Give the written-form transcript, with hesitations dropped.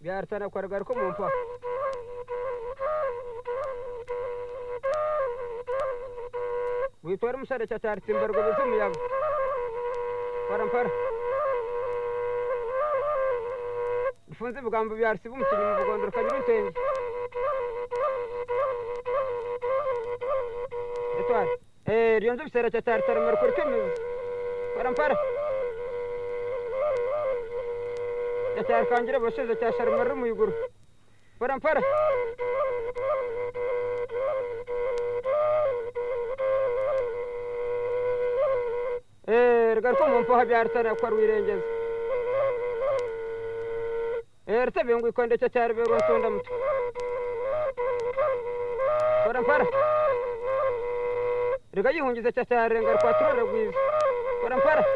byartana kwargar ko mun fa witor musare chatar timbargo bisum yam param par funze bugambo byarsi bumukinyi mu bugondoro kanyuru tenje etwar rionzo bisare chatar tarmar kurkemi param par chatar kanjira boshe chatar mar mu yugur param par ergar ko mon fa byartana kwar wirenjez erte bengu konde chatar be ron tondam param par rigayi hunji chatar ngar 4 regwiz param par